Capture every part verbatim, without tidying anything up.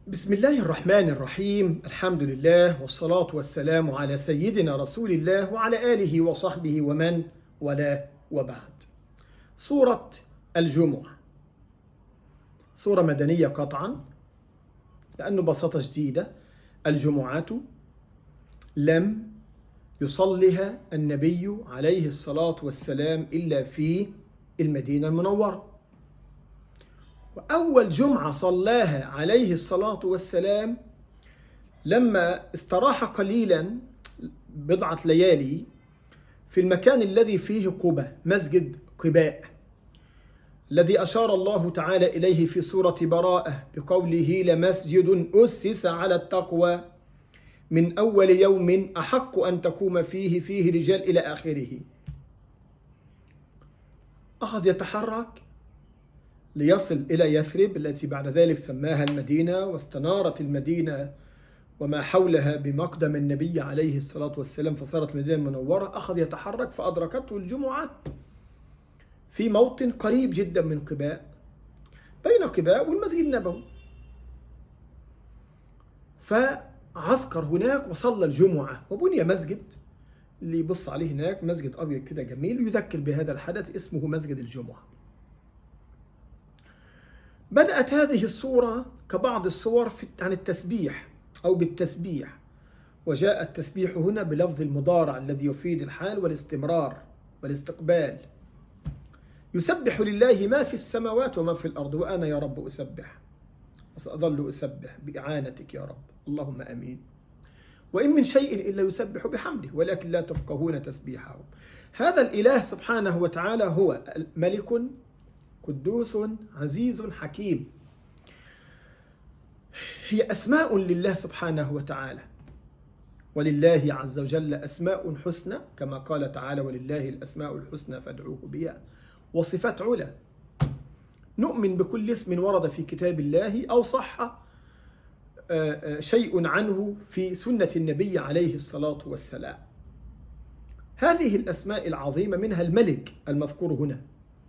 بسم الله الرحمن الرحيم. الحمد لله والصلاة والسلام على سيدنا رسول الله وعلى آله وصحبه ومن والاه، وبعد. سورة الجمعة سورة مدنية قطعا، لأنه ببساطة شديدة الجمعات لم يصلها النبي عليه الصلاة والسلام إلا في المدينة المنورة، وأول جمعة صلاها عليه الصلاة والسلام لما استراح قليلا بضعة ليالي في المكان الذي فيه قباء، مسجد قباء الذي أشار الله تعالى إليه في سورة براءة بقوله: لمسجد أسس على التقوى من أول يوم أحق أن تقوم فيه فيه رجال إلى آخره. أخذ يتحرك ليصل إلى يثرب التي بعد ذلك سماها المدينة، واستنارت المدينة وما حولها بمقدم النبي عليه الصلاة والسلام فصارت المدينة المنورة. أخذ يتحرك فأدركته الجمعة في موطن قريب جدا من قباء، بين قباء والمسجد النبوي، فعسكر هناك وصلى الجمعة وبني مسجد اللي يبص عليه هناك مسجد أبيض كده جميل يذكر بهذا الحدث، اسمه مسجد الجمعة. بدأت هذه السورة كبعض السور عن التسبيح أو بالتسبيح، وجاء التسبيح هنا بلفظ المضارع الذي يفيد الحال والاستمرار والاستقبال. يسبح لله ما في السماوات وما في الأرض وأنا يا رب أسبح وسأظل أسبح بإعانتك يا رب، اللهم أمين. وإن من شيء إلا يسبح بحمده ولكن لا تفقهون تسبيحه. هذا الإله سبحانه وتعالى هو ملك قدوس عزيز حكيم، هي أسماء لله سبحانه وتعالى، ولله عز وجل أسماء حسنى كما قال تعالى: ولله الأسماء الحسنى فادعوه بها، وصفات علا. نؤمن بكل اسم ورد في كتاب الله أو صح شيء عنه في سنة النبي عليه الصلاة والسلام. هذه الأسماء العظيمة منها الملك المذكور هنا،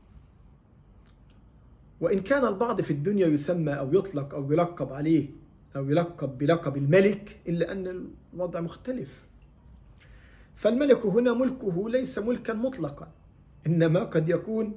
وإن كان البعض في الدنيا يسمى أو يطلق أو يلقب عليه أو يلقب بلقب الملك، إلا أن الوضع مختلف. فالملك هنا ملكه ليس ملكا مطلقا، إنما قد يكون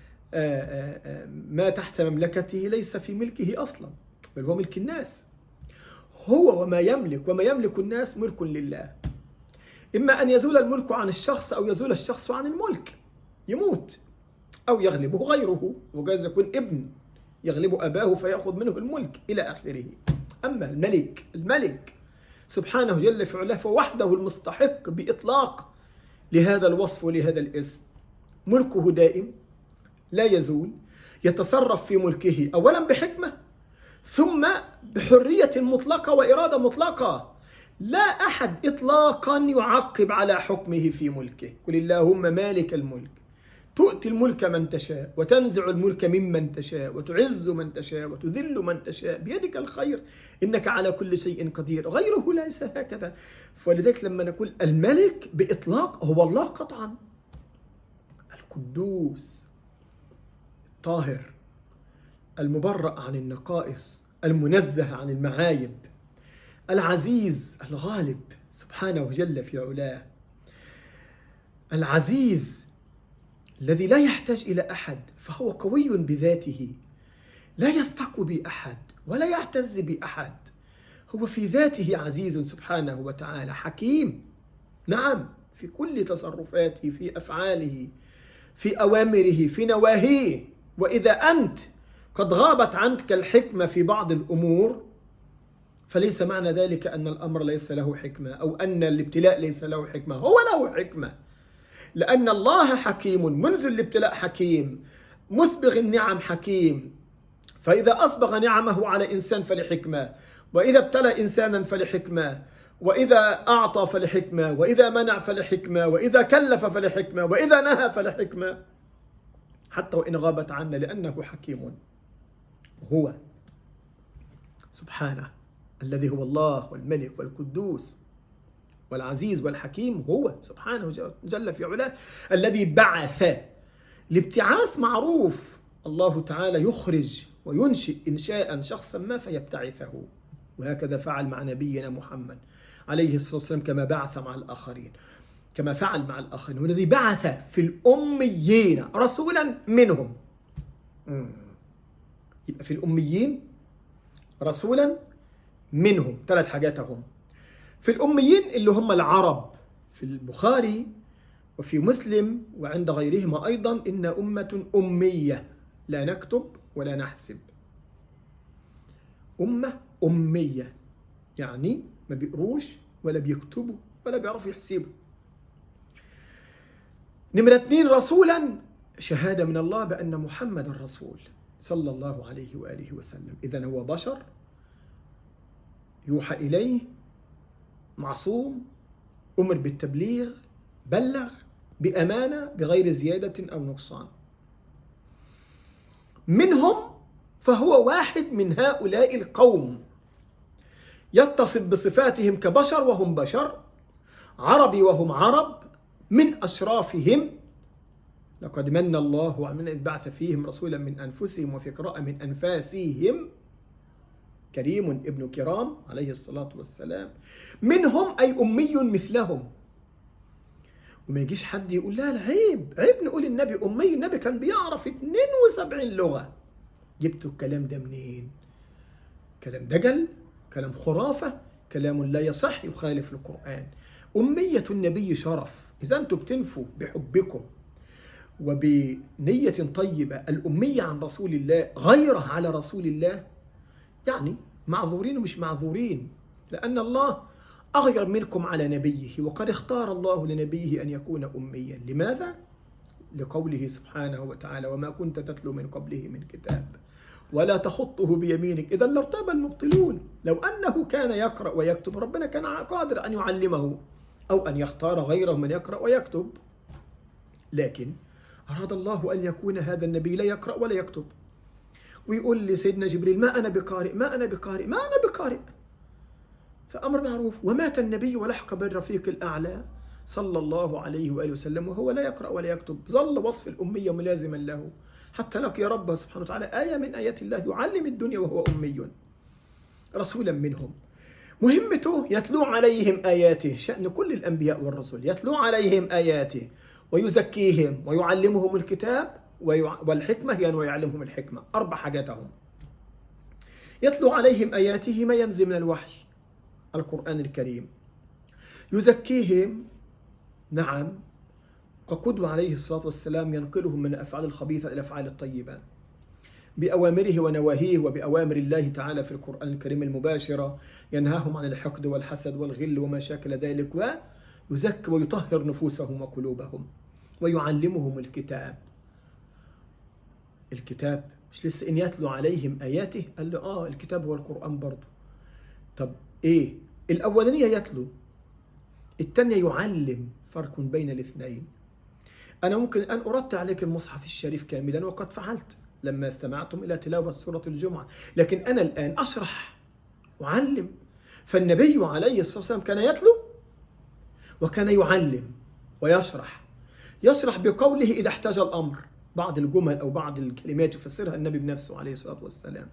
ما تحت مملكته ليس في ملكه أصلا، بل هو ملك الناس. هو وما يملك وما يملك الناس ملك لله، إما أن يزول الملك عن الشخص أو يزول الشخص عن الملك، يموت أو يغلبه غيره، وجايز يكون ابن يغلب أباه فيأخذ منه الملك إلى آخره. أما الملك الملك سبحانه جل في علاه فوحده المستحق بإطلاق لهذا الوصف ولهذا الاسم. ملكه دائم لا يزول، يتصرف في ملكه أولا بحكمة ثم بحرية مطلقة وإرادة مطلقة، لا أحد إطلاقا يعقب على حكمه في ملكه. قل اللهم مالك الملك تؤتي الملك من تشاء وتنزع الملك ممن تشاء وتعز من تشاء وتذل من تشاء بيدك الخير إنك على كل شيء قدير، غيره ليس هكذا. فلذلك لما نقول الملك بإطلاق هو الله قطعا، القدوس الطاهر المبرأ عن النقائص المنزه عن المعايب، العزيز الغالب سبحانه جل في علاه، العزيز الذي لا يحتاج إلى أحد، فهو قوي بذاته لا يستقو بأحد ولا يعتز بأحد، هو في ذاته عزيز سبحانه وتعالى، حكيم نعم في كل تصرفاته، في أفعاله، في أوامره، في نواهيه. وإذا أنت قد غابت عنك الحكمة في بعض الأمور فليس معنى ذلك أن الأمر ليس له حكمة أو أن الابتلاء ليس له حكمة، هو له حكمة، لأن الله حكيم منذ الابتلاء حكيم، مسبغ النعم حكيم. فإذا أسبغ نعمه على إنسان فلحكمة، وإذا ابتلى إنسانا فلحكمة، وإذا أعطى فلحكمة، وإذا منع فلحكمة، وإذا كلف فلحكمة، وإذا نهى فلحكمة، حتى وإن غابت عنا لأنه حكيم. هو سبحانه الذي هو الله والملك والقدوس والعزيز والحكيم، هو سبحانه جل في علاه الذي بعث. الابتعاث معروف، الله تعالى يخرج وينشئ إنشاء شخصا ما فيبتعثه. وهكذا فعل مع نبينا محمد عليه الصلاة والسلام كما بعث مع الآخرين، كما فعل مع الآخرين. والذي بعث في الأميين رسولا منهم. يبقى في الأميين رسولا منهم، ثلاث حاجات هم. في الأميين اللي هم العرب، في البخاري وفي مسلم وعند غيرهما أيضا: إن أمة أمية لا نكتب ولا نحسب. أمة أمية يعني ما بيقروش ولا بيكتبوا ولا بيعرفوا يحسبوا. نمرة اثنين: رسولا، شهادة من الله بأن محمد رسول صلى الله عليه وآله وسلم. إذن هو بشر يوحى إليه، معصوم، أمر بالتبليغ، بلغ بأمانة بغير زيادة أو نقصان. منهم، فهو واحد من هؤلاء القوم، يتصف بصفاتهم كبشر وهم بشر، عربي وهم عرب، من أشرافهم. لقد من الله على إذ بعث فيهم رسولا من أنفسهم، وفي قراءة من أنفاسهم، كريم ابن كرام عليه الصلاة والسلام. منهم أي أمي مثلهم. وما يجيش حد يقول لا لا عيب عيب نقول النبي أمي، النبي كان بيعرف اثنين وسبعين لغة. جبتوا الكلام ده منين؟ كلام دجل، كلام خرافة، كلام لا يصح، يخالف القرآن. أمية النبي شرف. إذا أنتم بتنفوا بحبكم وبنية طيبة الأمية عن رسول الله، غيره على رسول الله، يعني معذورين ومش معذورين، لأن الله أغير منكم على نبيه، وقد اختار الله لنبيه أن يكون أميا. لماذا؟ لقوله سبحانه وتعالى: وما كنت تتلو من قبله من كتاب ولا تخطه بيمينك إذا لارتاب المبطلون. لو أنه كان يقرأ ويكتب ربنا كان قادر أن يعلمه أو أن يختار غيره من يقرأ ويكتب، لكن أراد الله أن يكون هذا النبي لا يقرأ ولا يكتب، ويقول لسيدنا جبريل: ما أنا بقارئ ما أنا بقارئ ما أنا بقارئ. فأمر معروف. ومات النبي ولحق بالرفيق الأعلى صلى الله عليه وآله وسلم وهو لا يقرأ ولا يكتب. ظل وصف الأمية ملازما له حتى لقي ربه سبحانه وتعالى، آية من آيات الله، يعلم الدنيا وهو أمي رسولا منهم. مهمته يتلو عليهم آياته، شأن كل الأنبياء والرسل، يتلو عليهم آياته ويزكيهم ويعلمهم الكتاب والحكمة، يعني ويعلمهم الحكمة. أربع حاجاتهم: يتلو عليهم آياته ما ينزل من الوحي القرآن الكريم، يزكيهم، نعم، كقدوة عليه الصلاة والسلام ينقلهم من الأفعال الخبيثة إلى الأفعال الطيبة بأوامره ونواهيه، وبأوامر الله تعالى في القرآن الكريم المباشرة، ينهاهم عن الحقد والحسد والغل وما شاكل ذلك، ويزكي ويطهر نفوسهم وقلوبهم، ويعلمهم الكتاب. الكتاب مش لسه إن يتلو عليهم آياته؟ قال له آه الكتاب هو القرآن برضه. طب إيه؟ الأولانية يتلو، الثانية يعلم. فرق بين الاثنين. أنا ممكن أن أرد عليك المصحف الشريف كاملا، وقد فعلت لما استمعتم إلى تلاوة سورة الجمعة، لكن أنا الآن أشرح وأعلم. فالنبي عليه الصلاة والسلام كان يتلو وكان يعلم ويشرح. يشرح بقوله إذا احتاج الأمر، بعض الجمل أو بعض الكلمات يفسرها النبي بنفسه عليه الصلاة والسلام.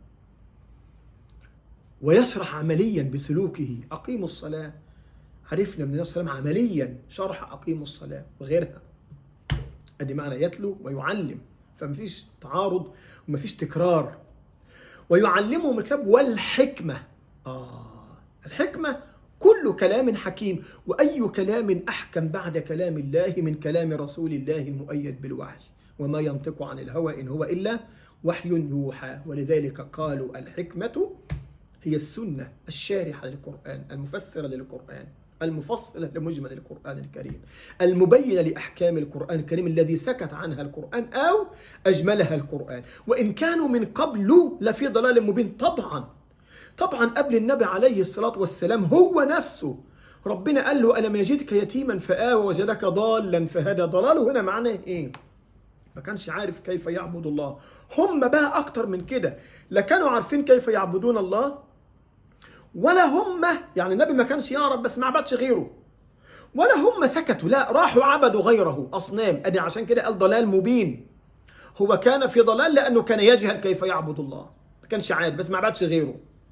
ويشرح عمليا بسلوكه. أقيموا الصلاة، عرفنا من النبي صلى الله عليه وسلم عمليا شرح أقيموا الصلاة وغيرها. أدي معنى يتلو ويعلم، فمفيش تعارض ومفيش تكرار. ويعلمهم الكتاب والحكمة. آه الحكمة كل كلام حكيم، وأي كلام أحكم بعد كلام الله من كلام رسول الله المؤيد بالوحي، وما ينطق عن الهوى إن هو إلا وحي يوحى. ولذلك قالوا الحكمة هي السنة الشارحة للقرآن، المفسرة للقرآن، المفصلة لمجمل القرآن الكريم، المبينة لأحكام القرآن الكريم الذي سكت عنها القرآن أو أجملها القرآن. وإن كانوا من قبل لفي ضلال مبين. طبعا طبعا قبل النبي عليه الصلاة والسلام هو نفسه ربنا قال له ألم يجدك يتيما فآوى وجدك ضالا فهدى. ضلاله هنا معناه إيه؟ ما كانش عارف كيف يعبد الله. هم بقى أكتر من كده، لا كانوا عارفين كيف يعبدون الله، ولا هم، يعني النبي ما كانش يعرف بس ما عبدش غيره، ولا هم سكتوا، لا راحوا عبدوا غيره أصنام. أدي عشان كده قال ضلال مبين. هو كان في ضلال لأنه كان يجهل كيف يعبد الله، ما كانش عارف بس ما عبدش غيره.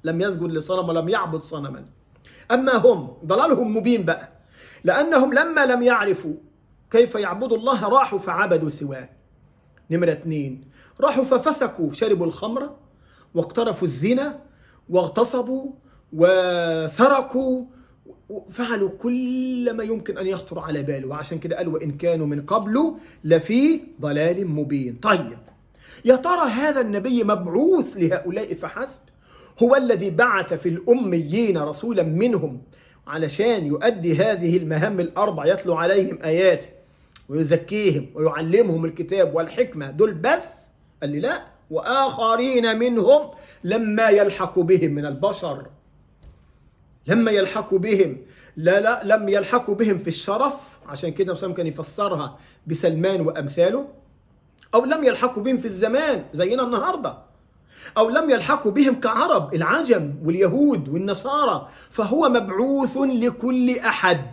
لم يسجد لصنم ولم يعبد صنما. أما هم ضلالهم مبين بقى، لأنهم لما لم يعرفوا كيف يعبدوا الله راحوا فعبدوا سواه. نمرة اتنين، راحوا ففسكوا، شربوا الخمر واقترفوا الزنا واغتصبوا وسرقوا وفعلوا كل ما يمكن أن يخطر على باله، وعشان كده قالوا وإن كانوا من قبل لفي ضلال مبين. طيب يا ترى هذا النبي مبعوث لهؤلاء فحسب؟ هو الذي بعث في الأميين رسولا منهم علشان يؤدي هذه المهام الأربع، يتلو عليهم آياته ويزكيهم ويعلمهم الكتاب والحكمة دول بس؟ قال لي لا، وآخرين منهم لما يلحقوا بهم من البشر. لما يلحقوا بهم، لا لا لم يلحقوا بهم في الشرف، عشان كده مسلم كان يفسرها بسلمان وأمثاله، أو لم يلحقوا بهم في الزمان زينا النهاردة، أو لم يلحقوا بهم كعرب العجم واليهود والنصارى. فهو مبعوث لكل أحد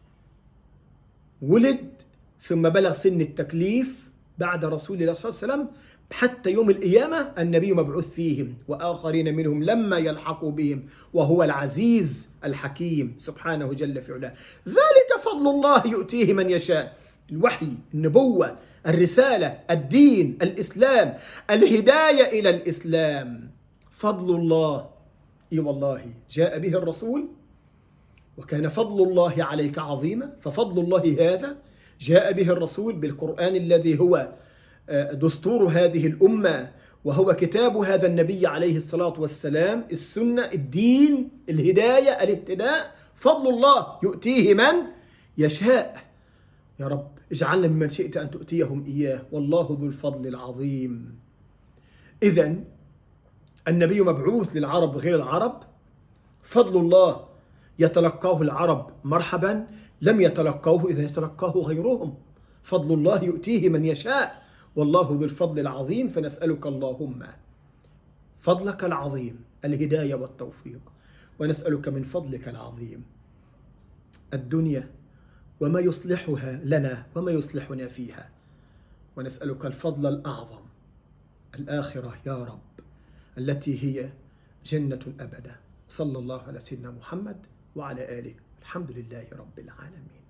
ولد ثم بلغ سن التكليف بعد رسول الله صلى الله عليه وسلم حتى يوم القيامة. النبي مبعوث فيهم، وآخرين منهم لما يلحقوا بهم، وهو العزيز الحكيم سبحانه جل في علاه. ذلك فضل الله يؤتيه من يشاء. الوحي، النبوة، الرسالة، الدين، الإسلام، الهداية إلى الإسلام فضل الله. إي والله جاء به الرسول وكان فضل الله عليك عظيما. ففضل الله هذا جاء به الرسول بالقرآن الذي هو دستور هذه الأمة، وهو كتاب هذا النبي عليه الصلاة والسلام، السنة، الدين، الهداية، الاهتداء. فضل الله يؤتيه من يشاء. يا رب اجعلنا ممن شئت أن تؤتيهم إياه، والله ذو الفضل العظيم. إذن النبي مبعوث للعرب غير العرب. فضل الله يتلقاه العرب مرحبا، لم يتلقوه إذا يتلقاه غيرهم. فضل الله يؤتيه من يشاء، والله ذو الفضل العظيم. فنسألك اللهم فضلك العظيم الهداية والتوفيق، ونسألك من فضلك العظيم الدنيا وما يصلحها لنا وما يصلحنا فيها، ونسألك الفضل الأعظم الآخرة يا رب التي هي جنة أبدا. صلى الله على سيدنا محمد وعلى آله. الحمد لله رب العالمين.